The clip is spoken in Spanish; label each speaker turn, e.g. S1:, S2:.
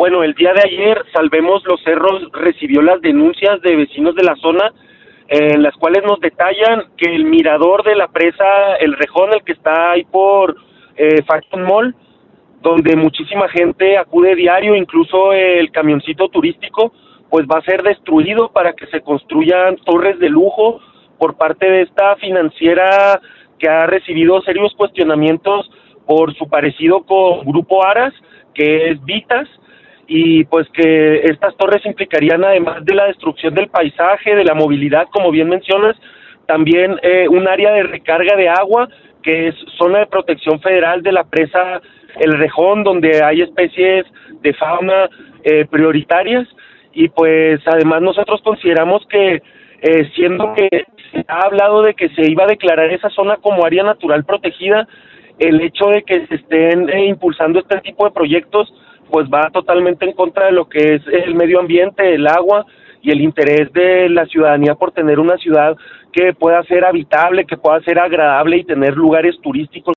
S1: Bueno, el día de ayer Salvemos los Cerros recibió las denuncias de vecinos de la zona, en las cuales nos detallan que el mirador de la presa El Rejón, el que está ahí por Fashion Mall, donde muchísima gente acude diario, incluso el camioncito turístico, pues va a ser destruido para que se construyan torres de lujo por parte de esta financiera que ha recibido serios cuestionamientos por su parecido con Grupo Aras, que es Vitas, y pues que estas torres implicarían, además de la destrucción del paisaje, de la movilidad, como bien mencionas, también un área de recarga de agua, que es zona de protección federal de la presa El Rejón, donde hay especies de fauna prioritarias, y pues además nosotros consideramos que siendo que se ha hablado de que se iba a declarar esa zona como área natural protegida, el hecho de que se estén impulsando este tipo de proyectos pues va totalmente en contra de lo que es el medio ambiente, el agua y el interés de la ciudadanía por tener una ciudad que pueda ser habitable, que pueda ser agradable y tener lugares turísticos